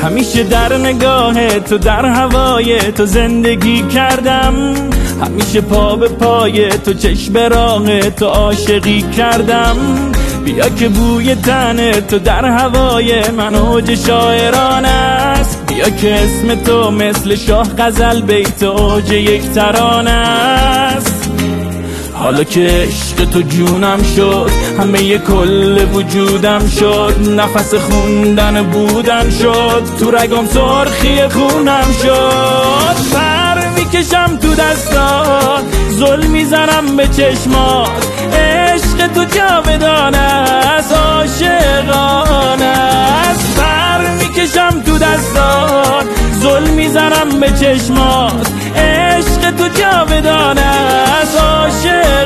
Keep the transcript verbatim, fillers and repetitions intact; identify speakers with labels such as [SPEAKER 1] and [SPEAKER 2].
[SPEAKER 1] همیشه در نگاه تو، در هوای تو زندگی کردم، همیشه پا به پای تو، چشم به راه تو عاشقی کردم. بیا که بوی تن تو در هوای من اوج شاعران است، بیا که اسم تو مثل شاه غزل بیت اوج یک ترانه است. حالا که عشق تو جونم شد، همه کل وجودم شد، نفس خوندن بودن شد، تو رگم سرخی خونم شد. پر میکشم تو دستات، ظلم میزنم به چشمات، عشق تو جاودانه است، عاشقانه است. پر میکشم تو دستات، ظلم میزنم به چشمات، عشق تو جاودانه است، عاشقانه